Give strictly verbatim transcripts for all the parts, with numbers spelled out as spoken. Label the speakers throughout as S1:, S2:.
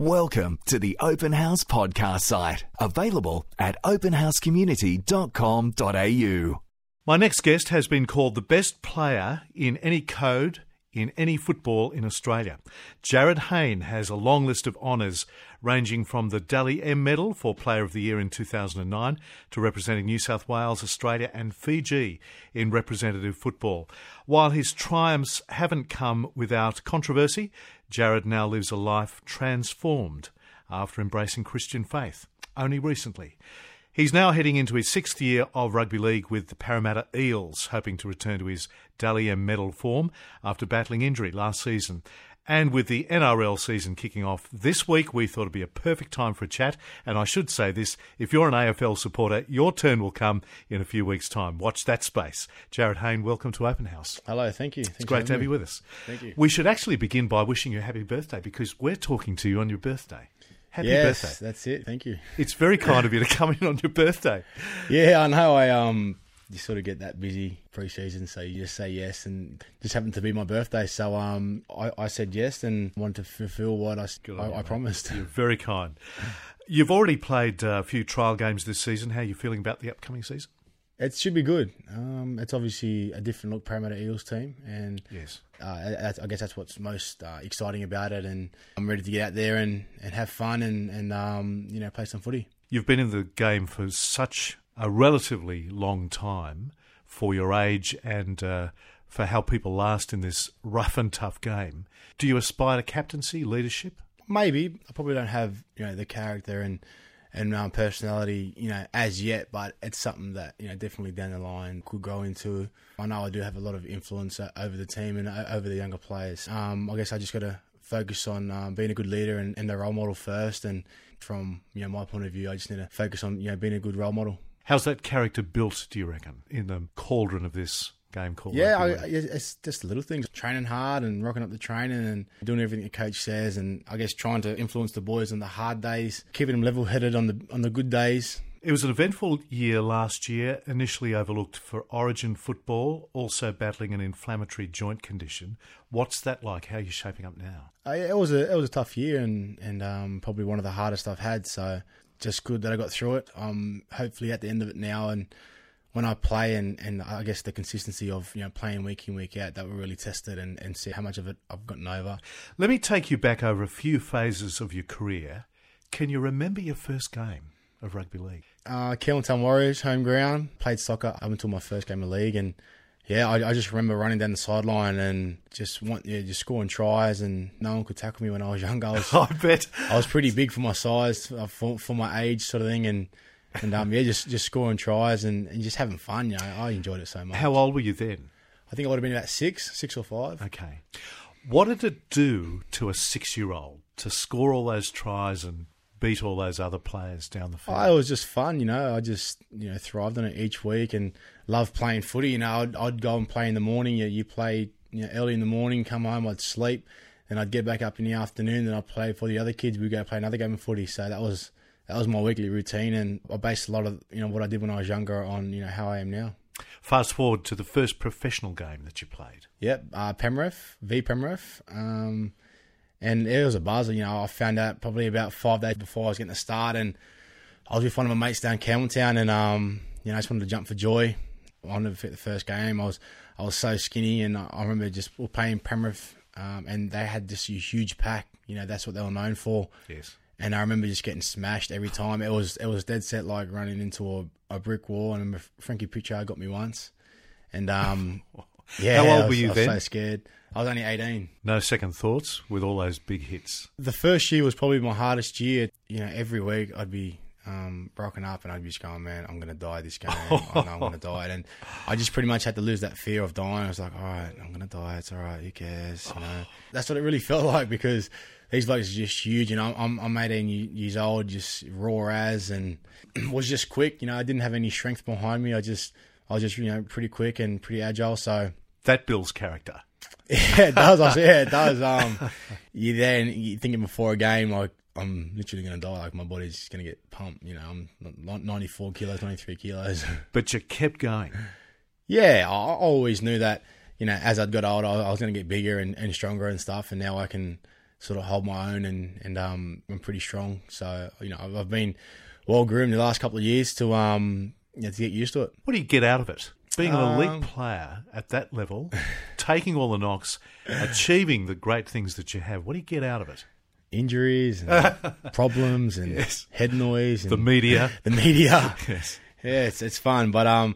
S1: Welcome to the Open House podcast site, available at open house community dot com dot a u.
S2: My next guest has been called the best player in any code in any football in Australia. Jarryd Hayne has a long list of honours ranging from the Dally M Medal for Player of the Year in two thousand nine to representing New South Wales, Australia and Fiji in representative football. While his triumphs haven't come without controversy, Jarryd now lives a life transformed after embracing Christian faith only recently. He's now heading into his sixth year of rugby league with the Parramatta Eels, hoping to return to his Dally M Medal form after battling injury last season. And with the N R L season kicking off this week, we thought it'd be a perfect time for a chat. And I should say this, if you're an A F L supporter, your turn will come in a few weeks' time. Watch that space. Jarryd Hayne, welcome to Open House.
S3: Hello, thank you. Thanks
S2: it's great to have
S3: me.
S2: you with us.
S3: Thank you.
S2: We should actually begin by wishing you a happy birthday because we're talking to you on your birthday. Happy
S3: yes,
S2: birthday.
S3: That's it. Thank you.
S2: It's very kind of you to come in on your birthday.
S3: Yeah, I know. I um, you sort of get that busy pre-season, so you just say yes, and just happened to be my birthday, so um, I, I said yes and wanted to fulfil what I, I,
S2: you,
S3: I promised.
S2: You're very kind. You've already played a few trial games this season. How are you feeling about the upcoming season?
S3: It should be good. Um, it's obviously a different look Parramatta Eels team, and
S2: yes,
S3: uh, that's, I guess that's what's most uh, exciting about it. And I'm ready to get out there and, and have fun and and um, you know play some footy.
S2: You've been in the game for such a relatively long time for your age and uh, for how people last in this rough and tough game. Do you aspire to captaincy, leadership?
S3: Maybe. I probably don't have you know the character and. and um, personality, you know, as yet, but it's something that, you know, definitely down the line could grow into. I know I do have a lot of influence over the team and over the younger players. Um, I guess I just got to focus on um, being a good leader and, and the role model first. And from, you know, my point of view, I just need to focus on, you know, being a good role model.
S2: How's that character built, do you reckon, in the cauldron of this game called
S3: Yeah, I,
S2: rugby league?
S3: it's just little things. Training hard and rocking up the training and doing everything the coach says, and I guess trying to influence the boys on the hard days, keeping them level-headed on the on the good days.
S2: It was an eventful year last year, initially overlooked for Origin football, also battling an inflammatory joint condition. What's that like? How are you shaping up now?
S3: Uh, yeah, it was a it was a tough year and and um, probably one of the hardest I've had. So just good that I got through it. Um, hopefully at the end of it now and. When I play and, and I guess the consistency of you know playing week in, week out, that will really test it and, and see how much of it I've gotten over.
S2: Let me take you back over a few phases of your career. Can you remember your first game of rugby league?
S3: Uh, Keelantown Warriors, home ground. Played soccer up until my first game of league. And yeah, I, I just remember running down the sideline and just want, yeah, just scoring tries, and no one could tackle me when I was younger. I, was,
S2: I bet.
S3: I was pretty big for my size, for, for my age sort of thing. And And um, yeah, just, just scoring tries and, and just having fun. You know, I enjoyed it so much.
S2: How old were you then?
S3: I think I would have been about six, six or five.
S2: Okay. What did it do to a six-year-old to score all those tries and beat all those other players down the field?
S3: Oh, it was just fun, you know. I just you know thrived on it each week and loved playing footy. You know, I'd, I'd go and play in the morning. You, you play you know, early in the morning, come home, I'd sleep, and I'd get back up in the afternoon. Then I'd play for the other kids. We'd go play another game of footy. So that was. That was my weekly routine, and I based a lot of you know what I did when I was younger on you know how I am now.
S2: Fast forward to the first professional game that you played.
S3: Yep, uh, Penrith, v Penrith, um, and it was a buzzer. You know, I found out probably about five days before I was getting to start, and I was with one of my mates down Campbelltown, and um, you know, I just wanted to jump for joy. I wanted to fit the first game. I was I was so skinny, and I remember just we were playing Penrith, um, and they had this huge pack. You know, that's what they were known for.
S2: Yes.
S3: And I remember just getting smashed every time. It was it was dead set like running into a, a brick wall. And I remember Frankie Pritchard got me once. And um, yeah,
S2: how old
S3: I was,
S2: were you
S3: I was
S2: then?
S3: so scared. I was only eighteen.
S2: No second thoughts with all those big hits?
S3: The first year was probably my hardest year. You know, every week I'd be um, broken up and I'd be just going, man, I'm going to die this game. I know I'm going to die. And I just pretty much had to lose that fear of dying. I was like, all right, I'm going to die. It's all right. Who cares? You know, that's what it really felt like because these blokes are just huge. You know, I'm, I'm eighteen years old, just raw as, and was just quick. You know, I didn't have any strength behind me. I just, I was just, you know, pretty quick and pretty agile. So
S2: that builds character.
S3: Yeah, it does. I yeah, it does. Um, you're there and you're thinking before a game, like, I'm literally going to die. Like, my body's just going to get pumped. You know, I'm ninety-four kilos, ninety-three kilos.
S2: But you kept going.
S3: Yeah, I always knew that, you know, as I'd got older, I was going to get bigger and, and stronger and stuff. And now I can sort of hold my own, and and um, I'm pretty strong. So you know, I've, I've been well groomed the last couple of years to um, you know, to get used to it.
S2: What do you get out of it? Being an elite
S3: Um,
S2: player at that level, taking all the knocks, achieving the great things that you have, what do you get out of it?
S3: Injuries, and problems, and
S2: Yes.
S3: head noise, and
S2: The media.
S3: the media.
S2: Yes.
S3: Yeah, it's it's fun, but um,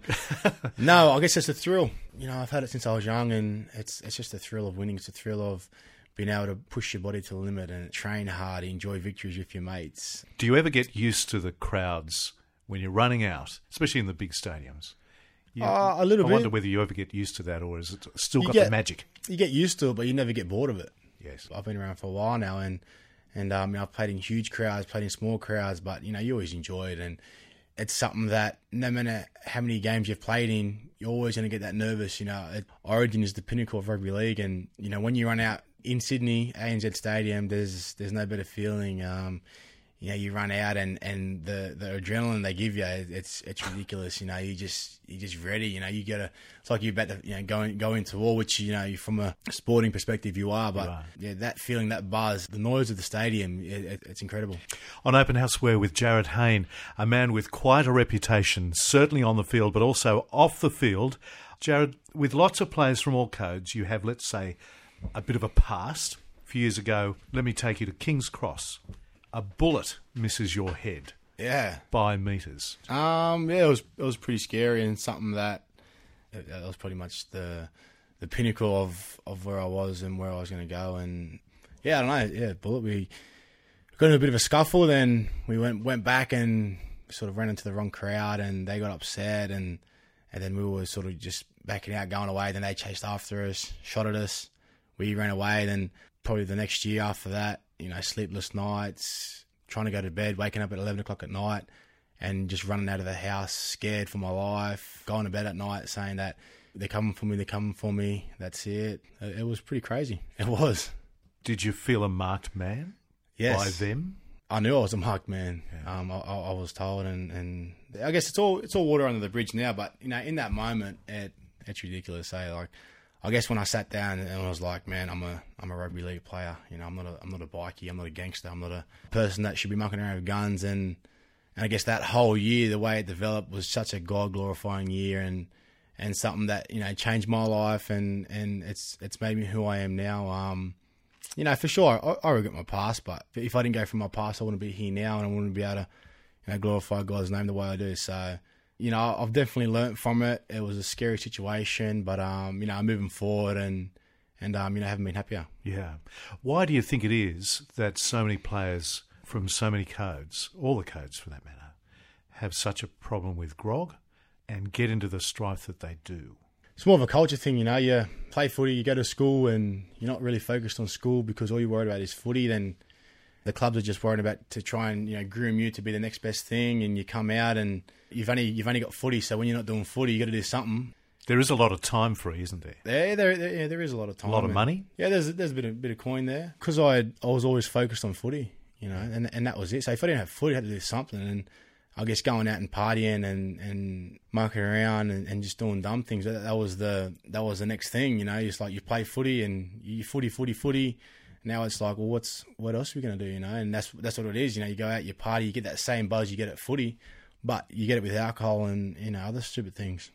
S3: no, I guess it's a thrill. You know, I've had it since I was young, and it's it's just a thrill of winning. It's a thrill of being able to push your body to the limit and train hard, enjoy victories with your mates.
S2: Do you ever get used to the crowds when you're running out, especially in the big stadiums? You,
S3: Uh, a little
S2: I
S3: bit.
S2: wonder whether you ever get used to that, or is it still
S3: You
S2: got
S3: get-
S2: the magic?
S3: You get used to it, but you never get bored of it.
S2: Yes.
S3: I've been around for a while now, and and um, you know, I've played in huge crowds, played in small crowds, but you know, you always enjoy it, and it's something that no matter how many games you've played in, you're always going to get that nervous. You know, it, Origin is the pinnacle of rugby league, and you know, when you run out in Sydney, A N Z Stadium, there's there's no better feeling. Um, you know, you run out and, and the, the adrenaline they give you, it's it's ridiculous. You know, you just you just ready. You know, you gotta. It's like you're about to you know go in, go into war, which you know from a sporting perspective you are. But
S2: You are.
S3: yeah, that feeling, that buzz, the noise of the stadium, it, it, it's incredible.
S2: On Open House, we're with Jared Hayne, a man with quite a reputation, certainly on the field, but also off the field. Jared, with lots of players from all codes, you have, let's say, a bit of a past. A few years ago, let me take you to King's Cross. A bullet misses your head
S3: Yeah.
S2: by metres.
S3: Um. Yeah, it was it was pretty scary, and something that that was pretty much the the pinnacle of, of where I was and where I was going to go. And yeah, I don't know. Yeah, bullet. We got into a bit of a scuffle. Then we went went back and sort of ran into the wrong crowd, and they got upset, and and then we were sort of just backing out, going away. Then they chased after us, shot at us. We ran away. Then probably the next year after that, you know, sleepless nights, trying to go to bed, waking up at eleven o'clock at night, and just running out of the house, scared for my life, going to bed at night saying that they're coming for me, they're coming for me, that's it. It, it was pretty crazy. It was.
S2: Did you feel a marked man
S3: Yes.
S2: by them?
S3: I knew I was a marked man.
S2: Yeah.
S3: Um, I, I I was told, and, and I guess it's all it's all water under the bridge now. But you know, in that moment, it it's ridiculous. Eh? Like, I guess when I sat down and I was like, man, I'm a I'm a rugby league player. You know, I'm not a I'm not a bikie. I'm not a gangster. I'm not a person that should be mucking around with guns. And and I guess that whole year, the way it developed, was such a God glorifying year, and and something that you know changed my life, and, and it's it's made me who I am now. Um, You know, for sure, I, I regret my past, but if I didn't go through my past, I wouldn't be here now, and I wouldn't be able to, you know, glorify God's name the way I do. So, you know, I've definitely learnt from it. It was a scary situation, but um, you know, I'm moving forward, and and um, you know, haven't been happier.
S2: Yeah. Why do you think it is that so many players from so many codes, all the codes for that matter, have such a problem with grog and get into the strife that they do?
S3: It's more of a culture thing, you know. You play footy, you go to school, and you're not really focused on school because all you're worried about is footy. Then the clubs are just worried about to try and you know groom you to be the next best thing, and you come out and you've only you've only got footy. So when you're not doing footy, you got to do something.
S2: There is a lot of time free, isn't there?
S3: There, there, there, yeah, there is a lot of time.
S2: A lot of
S3: and-
S2: money?
S3: Yeah, there's there's a bit of bit of coin there because I I was always focused on footy, you know, and and that was it. So if I didn't have footy, I had to do something, and I guess going out and partying and, and mucking around and, and just doing dumb things. That, that was the that was the next thing, you know. It's like you play footy and you footy, footy, footy. Now it's like, well, what's what else are we gonna do, you know? And that's that's what it is, you know. You go out, you party, you get that same buzz you get at footy, but you get it with alcohol and you know other stupid things.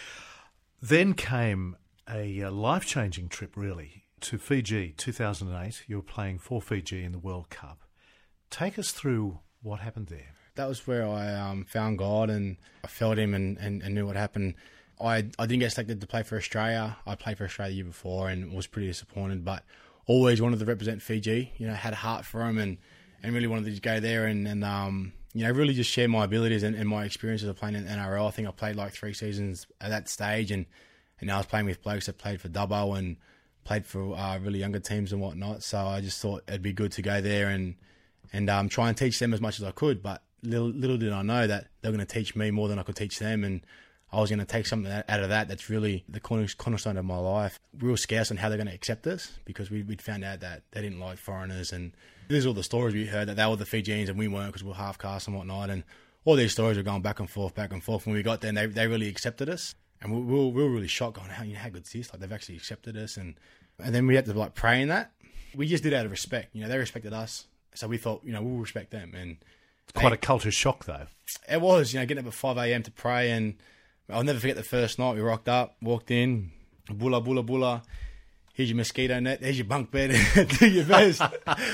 S2: Then came a uh, life-changing trip, really, to Fiji, two thousand eight. You were playing for Fiji in the World Cup. Take us through what happened there.
S3: That was where I um, found God, and I felt Him and, and, and knew what happened. I I didn't get selected to play for Australia. I played for Australia the year before and was pretty disappointed, but always wanted to represent Fiji. You know, had a heart for them and, and really wanted to go there and, and um, you know, really just share my abilities and, and my experiences of playing in N R L. I think I played like three seasons at that stage, and, and now I was playing with blokes that played for Dubbo and played for uh, really younger teams and whatnot. So I just thought it'd be good to go there and and um, try and teach them as much as I could. But little, little did I know that they were going to teach me more than I could teach them, and I was going to take something out of that that's really the cornerstone of my life. We were scarce on how they're going to accept us because we, we'd found out that they didn't like foreigners, and these are all the stories we heard that they were the Fijians and we weren't because we were half caste and whatnot, and all these stories were going back and forth, back and forth. When we got there, and they they really accepted us, and we, we, were, we were really shocked, going, "How you know, how good's this? Like they've actually accepted us." And and then we had to like pray in that, we just did it out of respect. You know, they respected us, so we thought, you know, we'll respect them. And
S2: It's quite
S3: they,
S2: a culture shock, though.
S3: It was, you know, getting up at five a.m. to pray, and I'll never forget the first night we rocked up, walked in, bulla, bulla, bulla. Here's your mosquito net. There's your bunk bed. Do your best.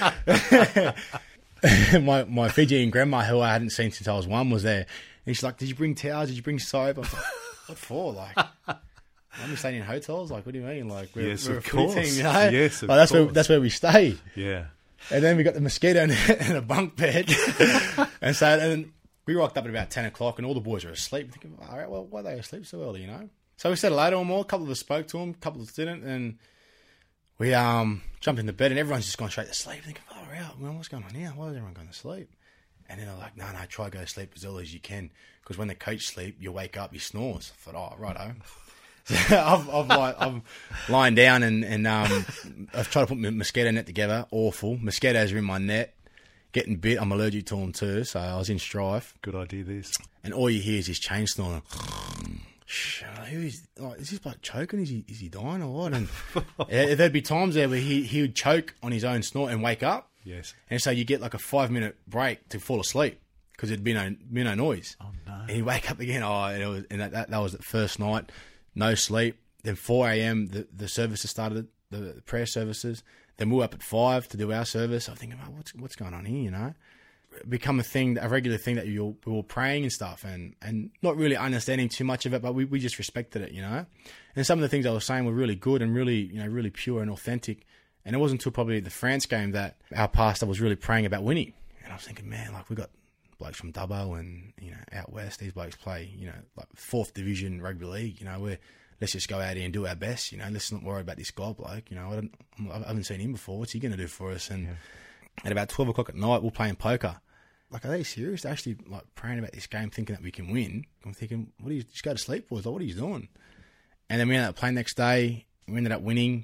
S3: my my Fijian grandma, who I hadn't seen since I was one, was there. And she's like, "Did you bring towels? Did you bring soap?" I was like, "What for? Like, I'm staying in hotels. Like, what do you mean? Like, we're,
S2: Yes,
S3: we're
S2: of
S3: a footy
S2: course.
S3: team, you know?
S2: Yes, of
S3: like, that's
S2: course.
S3: where that's where we stay."
S2: Yeah.
S3: And then we got the mosquito net and a bunk bed, and so and we rocked up at about ten o'clock, and all the boys were asleep. Thinking, "All right, well, why are they asleep so early?" You know. So we said hello to them all. A couple of us spoke to them, a couple of us didn't, and we um jumped into bed, and everyone's just gone straight to sleep. Thinking, "Oh, out, well, what's going on here? Why is everyone going to sleep?" And then they're like, "No, no, try to go to sleep as early as you can, because when the coach sleep, you wake up, he snores." I thought, "Oh, righto." So I've, I've like I'm lying down, and and um I've tried to put my mosquito net together. Awful. Mosquitoes are in my net, getting bit. I'm allergic to them too, so I was in strife.
S2: Good idea, this.
S3: And all you hear is his chain snoring. Who is like? Is this bloke choking? Is he is he dying or what? And yeah, there'd be times there where he he would choke on his own snort and wake up.
S2: Yes.
S3: And so you get like a five minute break to fall asleep because there'd be no be no noise.
S2: Oh no.
S3: And he'd wake up again. Oh, and, it was, and that, that that was the first night. No sleep. Then four a.m. the the services started, the, the prayer services. Then we were up at five to do our service. I'm thinking, oh, what's what's going on here? You know. Become a thing, a regular thing that you we were praying and stuff, and, and not really understanding too much of it, but we, we just respected it, you know. And some of the things I was saying were really good and really, you know, really pure and authentic. And it wasn't until probably the France game that our pastor was really praying about winning. And I was thinking, man, like we got blokes from Dubbo and you know out west. These blokes play, you know, like fourth division rugby league. You know, where let's just go out here and do our best. You know, let's not worry about this guy bloke. You know, I, don't, I haven't seen him before. What's he going to do for us? And yeah. At about twelve o'clock at night, we're playing poker. Like, are they serious? They're actually like praying about this game, thinking that we can win. I'm thinking, what do you just go to sleep, boys? Like, what are you doing? And then we ended up playing next day. We ended up winning.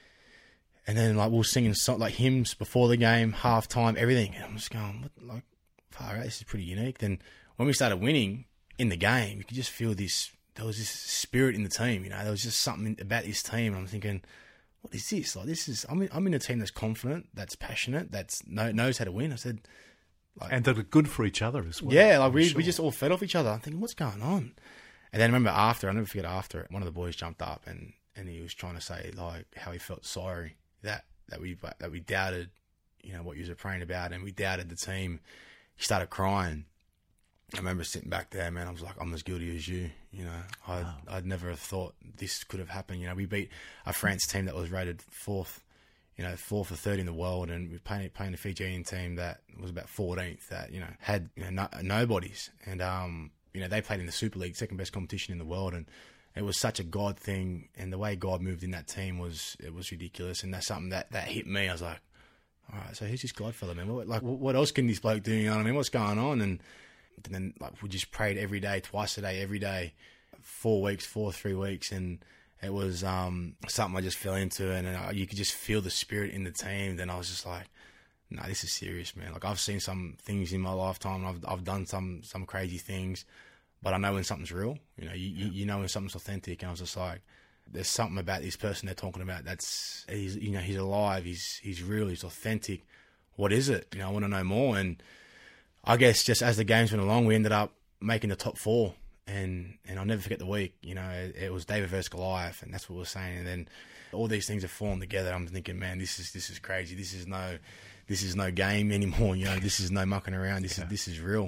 S3: And then like we were singing song, like hymns before the game, half time, everything. And I'm just going, what, like, far out, this is pretty unique. Then when we started winning in the game, you could just feel this. There was this spirit in the team. You know, there was just something about this team. And I'm thinking, what is this? Like, this is. I'm in, I'm in a team that's confident, that's passionate, that's know, knows how to win. I said.
S2: Like, and that are good for each other as well.
S3: Yeah, like we sure. we just all fed off each other. I'm thinking, what's going on? And then I remember after, I'll never forget after it, one of the boys jumped up and, and he was trying to say like how he felt sorry that, that we that we doubted, you know, what you were praying about, and we doubted the team. He started crying. I remember sitting back there, man. I was like, I'm as guilty as you. You know, I'd, wow. I'd never have thought this could have happened. You know, we beat a France team that was rated fourth. You know, fourth or third in the world, and we were playing, playing a Fijian team that was about fourteenth, that, you know, had you know, no, nobodies. And, um, you know, they played in the Super League, second best competition in the world, and it was such a God thing, and the way God moved in that team was, it was ridiculous, and that's something that, that hit me. I was like, all right, so who's this God fella, man? What, like, what else can this bloke do, you know what I mean? What's going on? And then, like, we just prayed every day, twice a day, every day, four weeks, four, three weeks, and it was um, something I just fell into, and uh, you could just feel the spirit in the team. Then I was just like, "No, nah, this is serious, man." Like, I've seen some things in my lifetime. I've I've done some some crazy things, but I know when something's real. You know, you yeah. you know when something's authentic. And I was just like, "There's something about this person they're talking about. That's he's you know he's alive. He's he's real. He's authentic. What is it? You know, I want to know more." And I guess just as the games went along, we ended up making the top four. And and I'll never forget the week, you know, it, it was David versus Goliath, and that's what we were saying. And then all these things have formed together. I'm thinking, man, this is this is crazy. This is no, this is no game anymore. You know, this is no mucking around. This yeah. is this is real.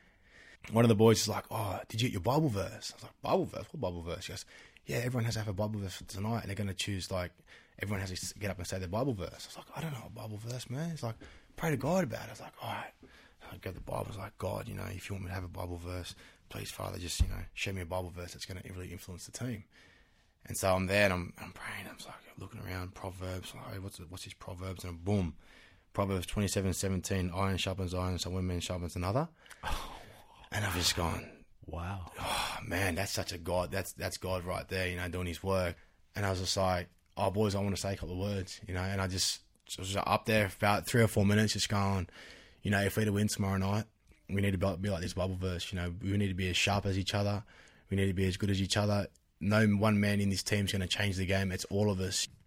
S3: One of the boys is like, "Oh, did you get your Bible verse?" I was like, "Bible verse? What Bible verse?" He goes, "Yeah, everyone has to have a Bible verse for tonight, and they're going to choose like everyone has to get up and say their Bible verse." I was like, "I don't know a Bible verse, man." He's like, "Pray to God about it." I was like, "All right." I go to the Bible. I was like, "God, you know, if you want me to have a Bible verse, please, Father, just, you know, show me a Bible verse that's going to really influence the team." And so I'm there and I'm, I'm praying. I'm like looking around, Proverbs. Like, hey, what's what's his Proverbs? And boom, Proverbs twenty-seven seventeen, iron sharpens iron, so one man sharpens another. Oh. And I've just gone, wow, oh, man, that's such a God. That's that's God right there, you know, doing his work. And I was just like, oh, boys, I want to say a couple of words, you know. And I just, I was just up there for about three or four minutes just going, you know, if we're to win tomorrow night, we need to be like this Bible verse. You know, we need to be as sharp as each other. We need to be as good as each other. No one man in this team is going to change the game. It's all of us.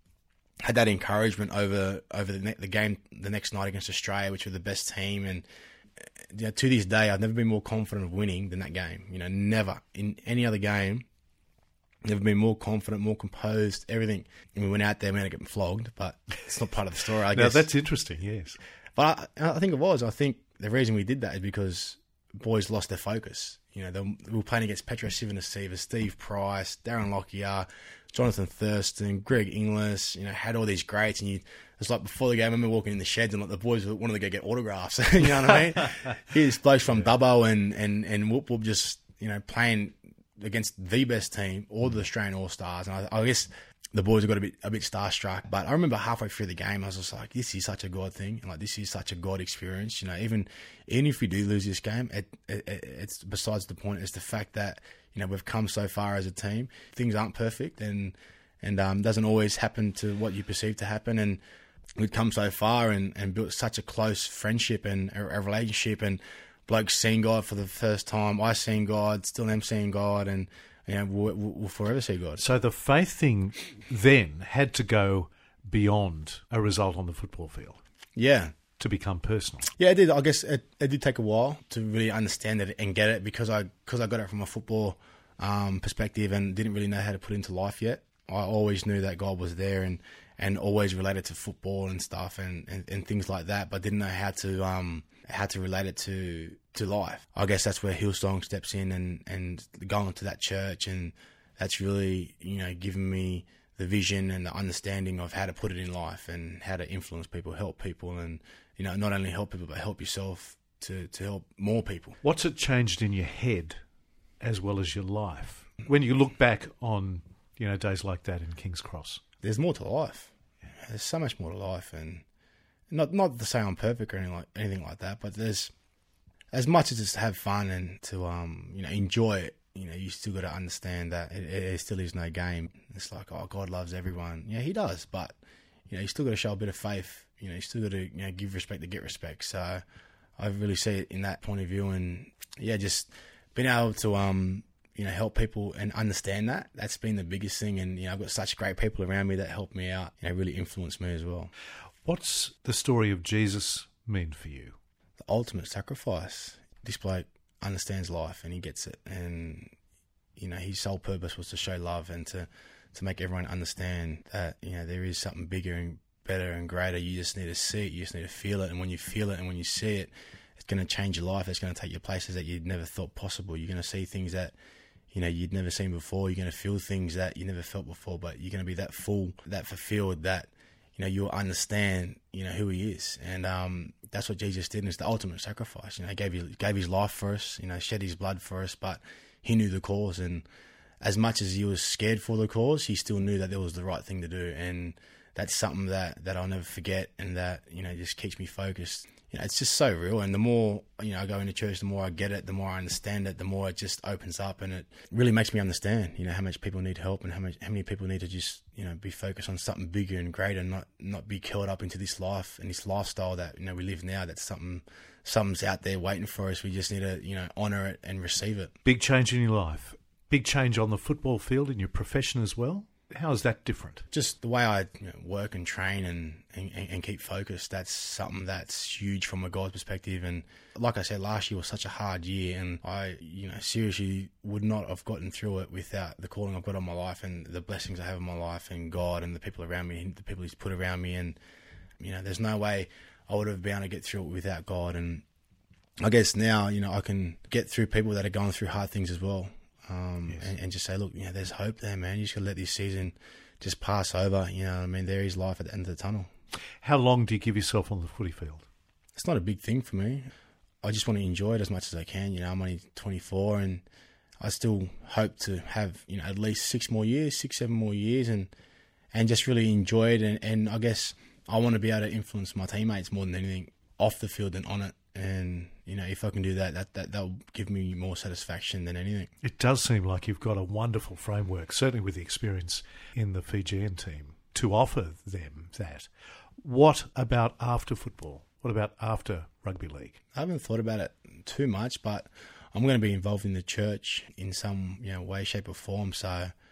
S3: had that encouragement over over the, ne- the game the next night against Australia, which were the best team. And you know, to this day, I've never been more confident of winning than that game. You know, never in any other game. Never been more confident, more composed, everything. And we went out there, we ended up getting flogged, but it's not part of the story, I
S2: now,
S3: guess.
S2: that's interesting, yes.
S3: But I, I think it was. I think the reason we did that is because boys lost their focus. You know, they, we were playing against Petro Civoniceva, Steve Price, Darren Lockyer, Jonathan Thurston, Greg Inglis, you know, had all these greats. And you, it's like before the game, I remember walking in the sheds and like the boys wanted to go get autographs. You know what I mean? Here's blokes from Dubbo and, and, and Whoop Whoop just, you know, playing against the best team, all the Australian All-Stars. And I, I guess the boys got a bit a bit starstruck. But I remember halfway through the game, I was just like, this is such a God thing. And like, this is such a God experience. You know, even even if we do lose this game, it, it, it's besides the point. It's the fact that, you know, we've come so far as a team. Things aren't perfect and and um, doesn't always happen to what you perceive to happen. And we've come so far and, and built such a close friendship and a, a relationship, and blokes seeing God for the first time. I seen God, still am seeing God, and you know, we'll, we'll forever see God.
S2: So the faith thing then had to go beyond a result on the football field.
S3: Yeah.
S2: To become personal.
S3: Yeah, it did. I guess it, it did take a while to really understand it and get it because I because I got it from a football um, perspective and didn't really know how to put it into life yet. I always knew that God was there and, and always related to football and stuff and, and, and things like that, but didn't know how to um how to relate it to to life. I guess that's where Hillsong steps in and, and going to that church, and that's really, you know, given me the vision and the understanding of how to put it in life and how to influence people, help people, and, you know, not only help people but help yourself to, to help more people.
S2: What's it changed in your head as well as your life when you look back on, you know, days like that in King's Cross?
S3: There's more to life. There's so much more to life, and not not to say I'm perfect or anything like anything like that, but there's as much as it's to have fun and to um you know enjoy it. You know, you still got to understand that it, it still is no game. It's like, oh, God loves everyone. Yeah, He does, but you know, you still got to show a bit of faith. You know, you still got to, you know, give respect to get respect. So I really see it in that point of view, and yeah, just being able to um you know help people and understand that. That's been the biggest thing, and you know, I've got such great people around me that help me out. You know, really influence me as well.
S2: What's the story of Jesus mean for you?
S3: The ultimate sacrifice. This bloke understands life and he gets it, and you know, his sole purpose was to show love and to to make everyone understand that, you know, there is something bigger and better and greater. You just need to see it, you just need to feel it, and when you feel it and when you see it, it's going to change your life. It's going to take you places that you'd never thought possible. You're going to see things that, you know, you'd never seen before. You're going to feel things that you never felt before, but you're going to be that full, that fulfilled, that, you know, you'll understand, you know, who He is. And um, that's what Jesus did, and it's the ultimate sacrifice. You know, He gave, he gave His life for us, you know, shed His blood for us, but He knew the cause. And as much as He was scared for the cause, He still knew that there was the right thing to do. And that's something that, that I'll never forget, and that, you know, just keeps me focused. You know, it's just so real. And the more, you know, I go into church, the more I get it, the more I understand it, the more it just opens up, and it really makes me understand, you know, how much people need help and how much, how many people need to just, you know, be focused on something bigger and greater, and not, not be curled up into this life and this lifestyle that, you know, we live now. That's something, something's out there waiting for us. We just need to, you know, honour it and receive it.
S2: Big change in your life. Big change on the football field, in your profession as well. How is that different?
S3: Just the way I, you know, work and train and, and, and keep focused, that's something that's huge from a God's perspective. And like I said, last year was such a hard year, and I, you know, seriously would not have gotten through it without the calling I've got on my life and the blessings I have in my life, and God and the people around me, and the people He's put around me. And, you know, there's no way I would have been able to get through it without God. And I guess now, you know, I can get through people that are going through hard things as well. Um, yes. and, and just say, look, you know, there's hope there, man. You just got to let this season just pass over. You know what I mean? There is life at the end of the tunnel.
S2: How long do you give yourself on the footy field?
S3: It's not a big thing for me. I just want to enjoy it as much as I can. You know, I'm only twenty-four, and I still hope to have, you know, at least six more years, six, seven more years, and and just really enjoy it. And, and I guess I want to be able to influence my teammates more than anything off the field than on it. And, you know, if I can do that, that, that, that'll give me more satisfaction than anything.
S2: It does seem like you've got a wonderful framework, certainly with the experience in the Fijian team, to offer them that. What about after football? What about after rugby league?
S3: I haven't thought about it too much, but I'm going to be involved in the church in some, you know, way, shape or form. So,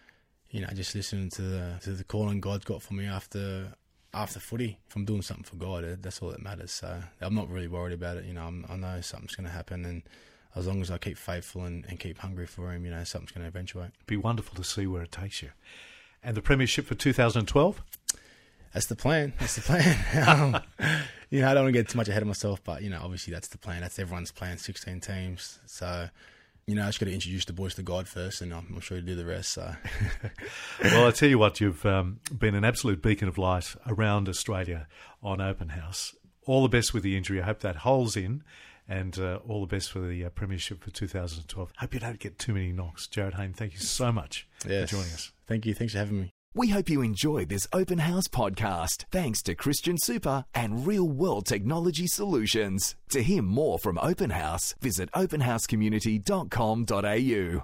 S3: you know, just listening to the to the calling God got for me after after footy. If I'm doing something for God, that's all that matters. So I'm not really worried about it. You know, I'm, I know something's going to happen, and as long as I keep faithful and, and keep hungry for Him, you know, something's going to eventuate.
S2: It'd be wonderful to see where it takes you. And the premiership for two thousand twelve?
S3: That's the plan. That's the plan. um, you know, I don't want to get too much ahead of myself, but, you know, obviously that's the plan. That's everyone's plan, sixteen teams. So, you know, I just got to introduce the boys to God first, and I'm, I'm sure He'll do the rest. So,
S2: well, I tell you what, you've um, been an absolute beacon of light around Australia on Open House. All the best with the injury. I hope that holds in, and uh, all the best for the uh, premiership for two thousand twelve. Hope you don't get too many knocks. Jared Hayne, thank you so much
S3: yes.
S2: for joining us.
S3: Thank you. Thanks for having me.
S1: We hope you enjoyed this Open House podcast, thanks to Christian Super and Real World Technology Solutions. To hear more from Open House, visit open house community dot com dot a u.